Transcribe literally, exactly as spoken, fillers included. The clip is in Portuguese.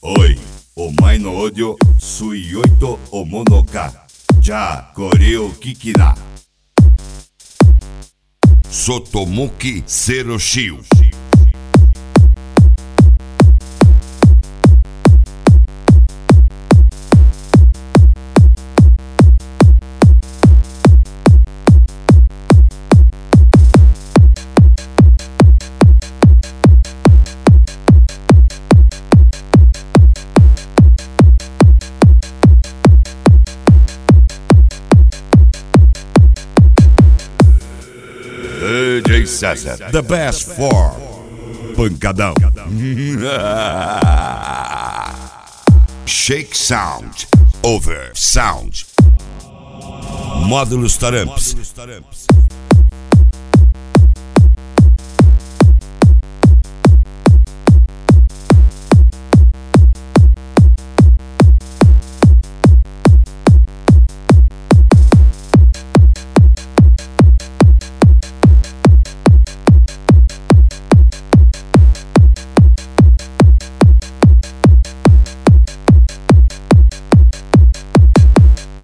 Oi, omae no odio suioito omono ka. Ja koreo kikina. Sotomuki Seroshiu. D J César, the best for pancadão. Shake Sound. Over Sound. Módulos Taramps.